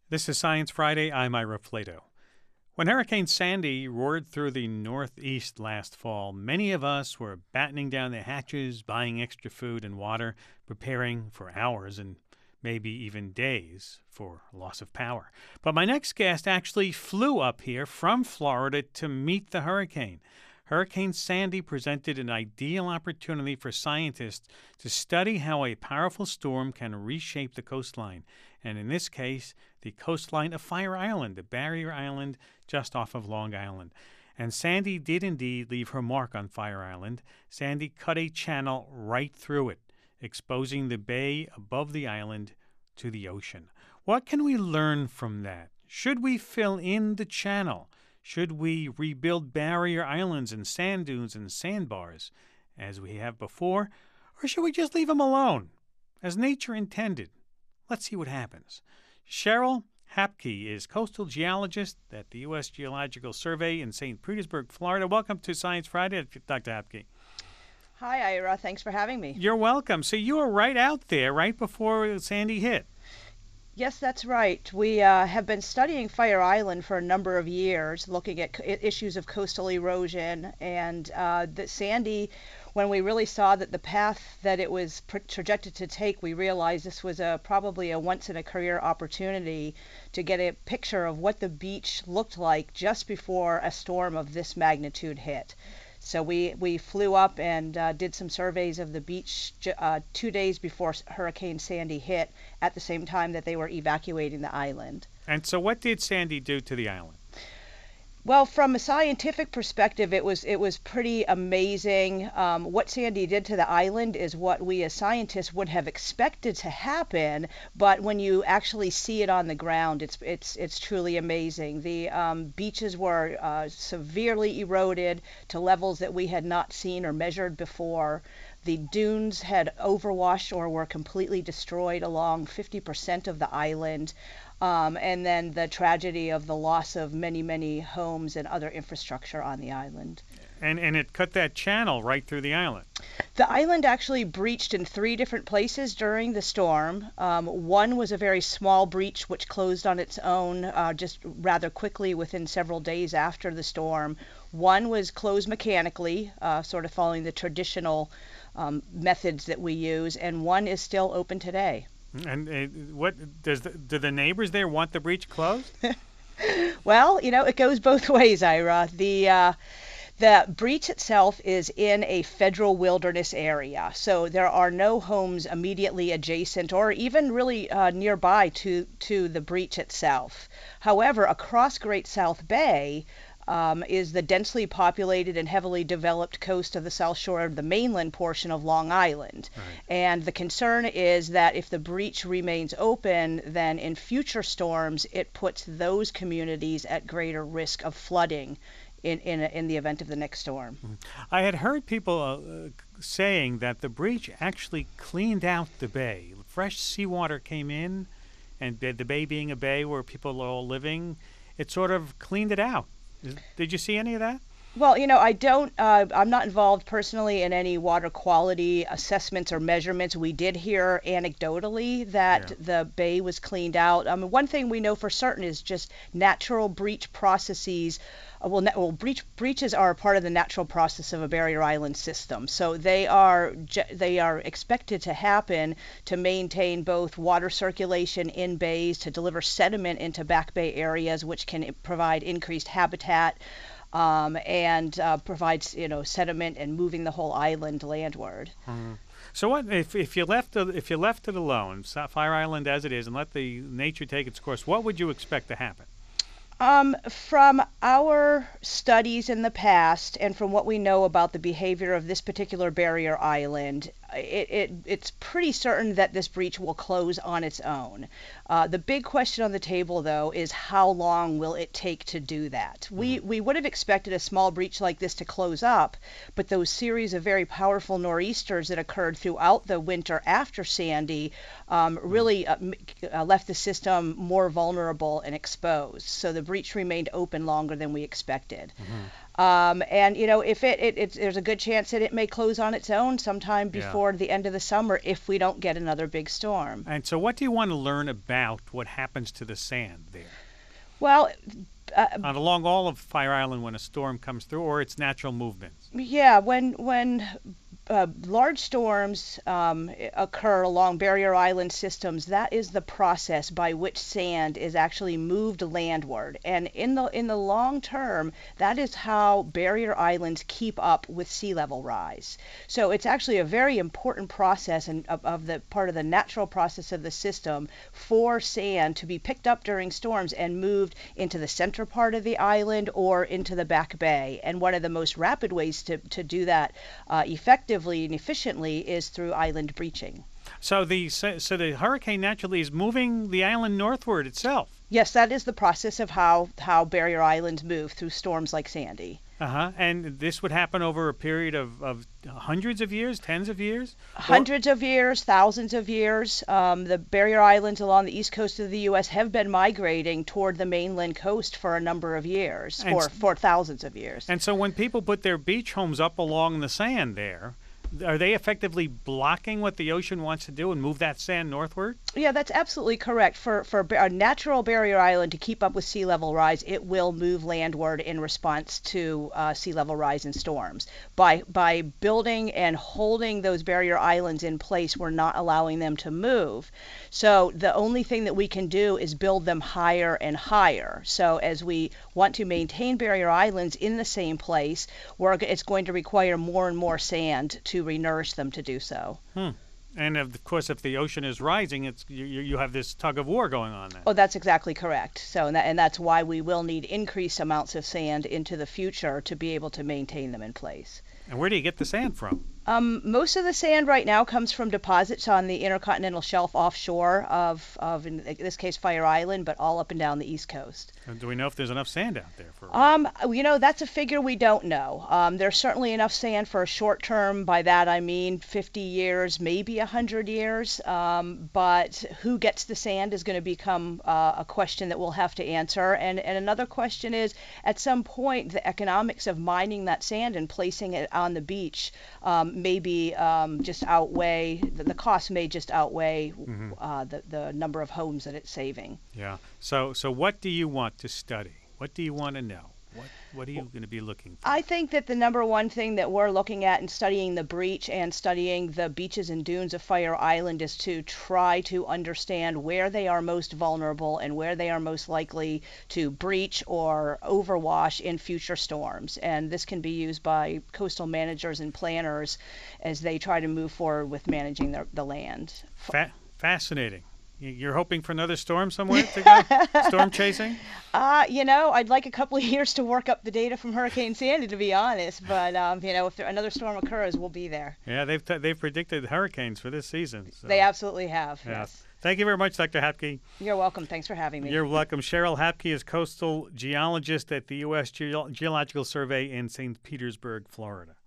This is Science Friday. I'm Ira Flato. When Hurricane Sandy roared through the Northeast last fall, many of us were battening down the hatches, buying extra food and water, preparing for hours and maybe even days for loss of power. But my next guest actually flew up here from Florida to meet the hurricane. Hurricane Sandy presented an ideal opportunity for scientists to study how a powerful storm can reshape the coastline, and in this case, the coastline of Fire Island, a barrier island just off of Long Island. And Sandy did indeed leave her mark on Fire Island. Sandy cut a channel right through it, exposing the bay above the island to the ocean. What can we learn from that? Should we fill in the channel? Should we rebuild barrier islands and sand dunes and sandbars as we have before? Or should we just leave them alone, as nature intended? Let's see what happens. Cheryl Hapke is coastal geologist at the U.S. Geological Survey in St. Petersburg, Florida. Welcome to Science Friday, Dr. Hapke. Hi, Ira. Thanks for having me. You're welcome. So you were right out there, right before Sandy hit. Yes, that's right. We have been studying Fire Island for a number of years, looking at issues of coastal erosion. And the Sandy, when we really saw that the path that it was projected to take, we realized this was probably a once-in-a-career opportunity to get a picture of what the beach looked like just before a storm of this magnitude hit. So we flew up and did some surveys of the beach 2 days before Hurricane Sandy hit, at the same time that they were evacuating the island. And so what did Sandy do to the island? Well, from a scientific perspective, it was pretty amazing. What Sandy did to the island is what we as scientists would have expected to happen, but when you actually see it on the ground, it's truly amazing. The beaches were severely eroded to levels that we had not seen or measured before. The dunes had overwashed or were completely destroyed along 50% of the island. And then the tragedy of the loss of many, many homes and other infrastructure on the island. And it cut that channel right through the island. The island actually breached in 3 different places during the storm. One was a very small breach which closed on its own just rather quickly within several days after the storm. One was closed mechanically, sort of following the traditional methods that we use, and one is still open today. And what do the neighbors there want the breach closed? Well, it goes both ways, Ira. The breach itself is in a federal wilderness area, so there are no homes immediately adjacent or even really nearby to the breach itself. However, across Great South Bay is the densely populated and heavily developed coast of the south shore of the mainland portion of Long Island. Right. And the concern is that if the breach remains open, then in future storms, it puts those communities at greater risk of flooding in the event of the next storm. I had heard people saying that the breach actually cleaned out the bay. Fresh seawater came in, and the bay being a bay where people are all living, it sort of cleaned it out. Did you see any of that? Well, I'm not involved personally in any water quality assessments or measurements. We did hear anecdotally that the bay was cleaned out. One thing we know for certain is just natural breach processes. Breaches are a part of the natural process of a barrier island system. So they are expected to happen to maintain both water circulation in bays, to deliver sediment into back bay areas, which can provide increased habitat. And provides sediment and moving the whole island landward. Mm-hmm. So what if you left it alone, Fire Island as it is, and let the nature take its course? What would you expect to happen? From our studies in the past and from what we know about the behavior of this particular barrier island, it's pretty certain that this breach will close on its own. The big question on the table, though, is how long will it take to do that? We would have expected a small breach like this to close up, but those series of very powerful nor'easters that occurred throughout the winter after Sandy really left the system more vulnerable and exposed. So the breach remained open longer than we expected. And if there's a good chance that it may close on its own sometime Yeah. before the end of the summer if we don't get another big storm. And so what do you want to learn about what happens to the sand there? Well, Along all of Fire Island when a storm comes through, or its natural movements? yeah, when large storms occur along barrier island systems, that is the process by which sand is actually moved landward. And in the long term, that is how barrier islands keep up with sea level rise. So it's actually a very important process and of the part of the natural process of the system for sand to be picked up during storms and moved into the center part of the island or into the back bay. And one of the most rapid ways to do that effectively and efficiently is through island breaching. So the hurricane naturally is moving the island northward itself. Yes, that is the process of how barrier islands move through storms like Sandy. And this would happen over a period of hundreds of years, tens of years? Hundreds of years, thousands of years. The barrier islands along the east coast of the U.S. have been migrating toward the mainland coast for a number of years, for thousands of years. And so when people put their beach homes up along the sand there, are they effectively blocking what the ocean wants to do and move that sand northward? Yeah, that's absolutely correct. For a natural barrier island to keep up with sea level rise, it will move landward in response to sea level rise and storms. By building and holding those barrier islands in place, we're not allowing them to move. So the only thing that we can do is build them higher and higher. So as we want to maintain barrier islands in the same place, it's going to require more and more sand to renourish them to do so. And of course, if the ocean is rising, you have this tug of war going on there. Oh, that's exactly correct. So, and that's why we will need increased amounts of sand into the future to be able to maintain them in place. And where do you get the sand from? Most of the sand right now comes from deposits on the intercontinental shelf offshore of in this case, Fire Island, but all up and down the East Coast. And do we know if there's enough sand out there for? That's a figure we don't know. There's certainly enough sand for a short term. By that I mean 50 years, maybe 100 years. But who gets the sand is going to become a question that we'll have to answer. And another question is, at some point, the economics of mining that sand and placing it on the beach maybe just outweigh the cost may just outweigh the number of homes that it's saving. Yeah. So what do you want to study? What do you want to know? What are you going to be looking for? I think that the number one thing that we're looking at in studying the breach and studying the beaches and dunes of Fire Island is to try to understand where they are most vulnerable and where they are most likely to breach or overwash in future storms. And this can be used by coastal managers and planners as they try to move forward with managing the land. Fascinating. You're hoping for another storm somewhere to go? Storm chasing? I'd like a couple of years to work up the data from Hurricane Sandy, to be honest. But, if another storm occurs, we'll be there. Yeah, they've predicted hurricanes for this season. So. They absolutely have, Yeah. yes. Thank you very much, Dr. Hapke. You're welcome. Thanks for having me. You're welcome. Cheryl Hapke is coastal geologist at the U.S. Geological Survey in St. Petersburg, Florida.